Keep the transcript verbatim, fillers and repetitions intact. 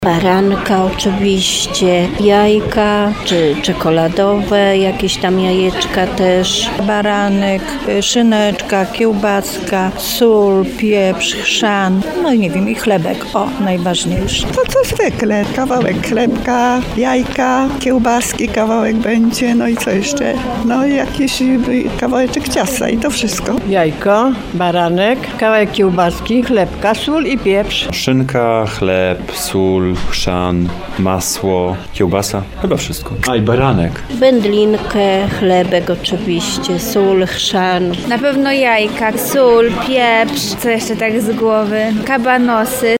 Baranka oczywiście, jajka czy czekoladowe, jakieś tam jajeczka też. Baranek, szyneczka, kiełbaska, sól, pieprz, chrzan, no i nie wiem, i chlebek, o, najważniejszy. To co zwykle, kawałek chlebka, jajka, kiełbaski, kawałek będzie, no i co jeszcze? No i jakiś kawałeczek ciasta i to wszystko. Jajko, baranek, kawałek kiełbaski, chlebka, sól i pieprz. Szynka, chleb, sól, chrzan, masło, kiełbasa, chyba wszystko. A i baranek. Wędlinkę, chlebek oczywiście, sól, chrzan. Na pewno jajka, sól, pieprz, co jeszcze tak z głowy, kabanosy.